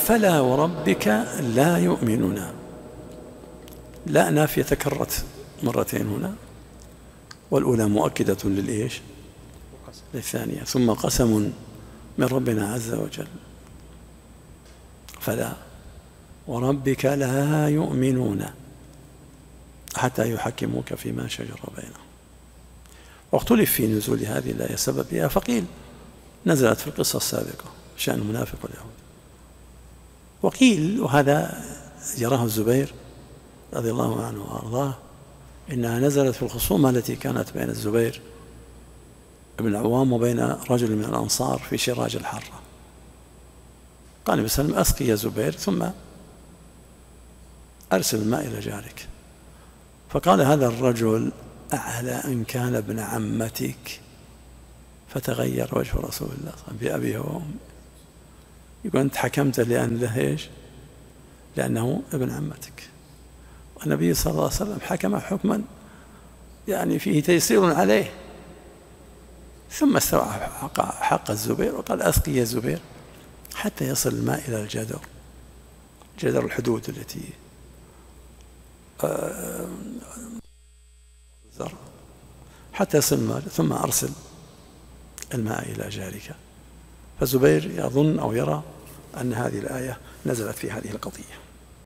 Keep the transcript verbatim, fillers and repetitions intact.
فلا وربك لا يؤمنون. لا نافية تكررت مرتين هنا، والأولى مؤكدة للإيش؟ للثانية. ثم قسم من ربنا عز وجل، فلا وربك لا يؤمنون حتى يحكموك فيما شجر بينهم. واختلف في نزول هذه الآية سببها، فقيل نزلت في القصة السابقة شأن المنافق واليهود، وقيل وهذا يراه الزبير رضي الله عنه وأرضاه إنها نزلت في الخصومة التي كانت بين الزبير بن العوام وبين رجل من الأنصار في شراج الحرة. قال النبي صلى الله عليه وسلم: أسقي يا زبير ثم أرسل الماء إلى جارك. فقال هذا الرجل: أعلى أن كان ابن عمتك. فتغير وجه رسول الله صلى الله عليه وسلم بأبيه وأمه. يقول: أنت حكمت لأن له إيش؟ لأنه ابن عمتك. والنبي صلى الله عليه وسلم حكم حكما يعني فيه تيسير عليه. ثم استوعب حق الزبير وقال: أسقي يا زبير حتى يصل الماء إلى الجدر، جدر الحدود التي حتى يصل الماء، ثم أرسل الماء إلى جارك. فالزبير يظن أو يرى أن هذه الآية نزلت في هذه القضية.